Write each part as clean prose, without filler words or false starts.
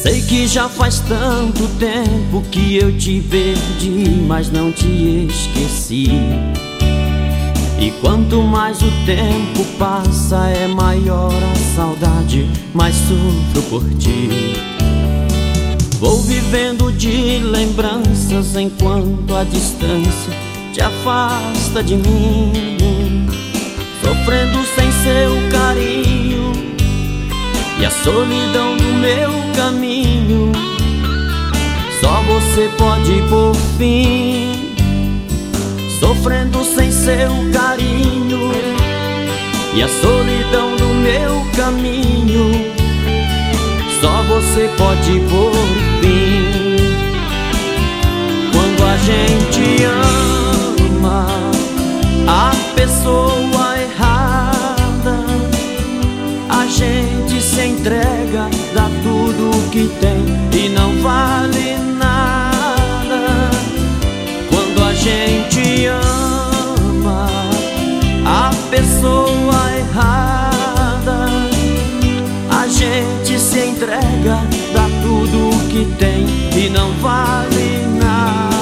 Sei que já faz tanto tempo que eu te perdi, mas não te esqueci. E quanto mais o tempo passa, é maior a saudade, mais sofro por ti. Vou vivendo de lembranças enquanto a distância te afasta de mim, sofrendo sem seu carinho e a solidão do meu caminho. Só você pode pôr fim, sofrendo sem seu carinho e a solidão do meu caminho. Só você pode pôr fim. Quando a gente ama a pessoa errada, a gente se entrega, dá tudo o que tem e não vale nada. Quando a gente ama a pessoa errada, a gente se entrega, dá tudo o que tem e não vale nada.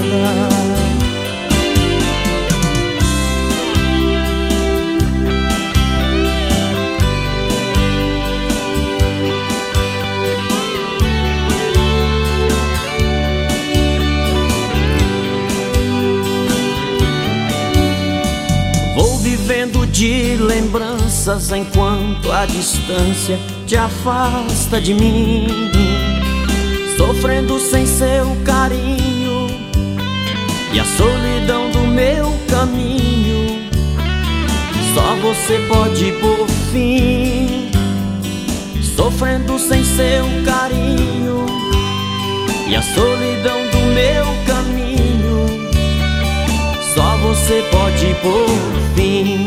Vou vivendo de lembranças enquanto a distância te afasta de mim, sofrendo sem seu carinho e a solidão do meu caminho. Só você pode pôr fim, sofrendo sem seu carinho e a solidão do meu caminho. Só você pode pôr fim.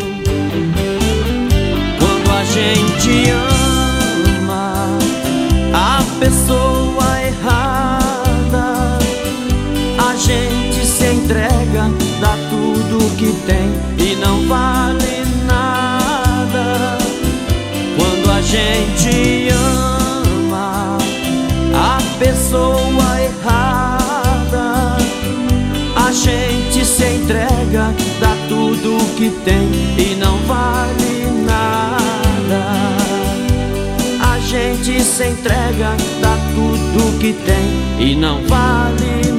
Quando a gente ama a pessoa errada, a gente se entrega, dá tudo o que tem e não vale nada. Quando a gente ama a pessoa errada, a gente se entrega, dá tudo o que tem e não vale nada. A gente se entrega, dá tudo o que tem e não vale nada.